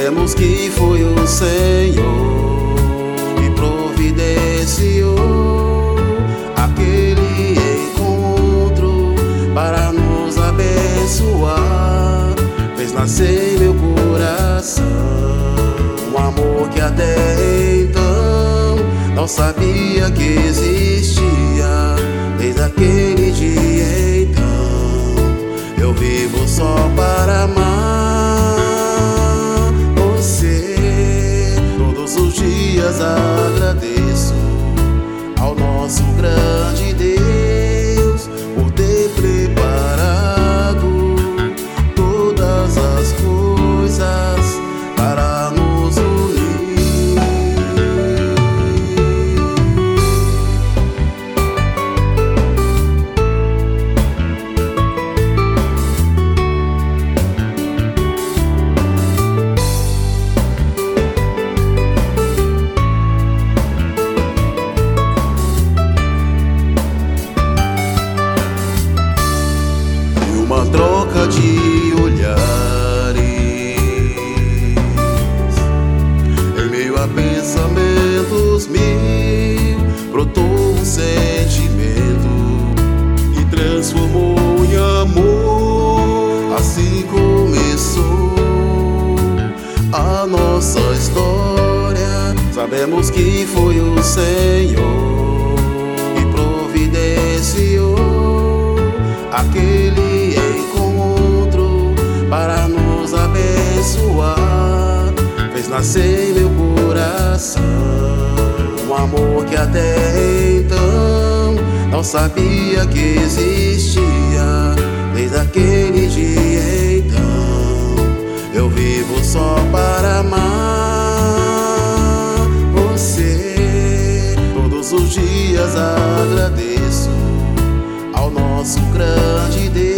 Sabemos que foi o Senhor que providenciou aquele encontro para nos abençoar. Fez nascer em meu coração um amor que até então não sabia que existia. Desde aquele dia então eu vivo só para amar você. Todos os dias agradeço ao nosso grande Deus por ter preparado todas as coisas para nos unir. Uma troca de olhares em meio a pensamentos mil, brotou um sentimento que transformou em amor. Assim começou a nossa história. Sabemos que foi o Senhor que providenciou aquele encontro para nos abençoar. Fez nascer em meu coração um amor que até então não sabia que existia. Desde aquele dia então eu vivo só para amar você. Todos os dias agradeço ao nosso grande Deus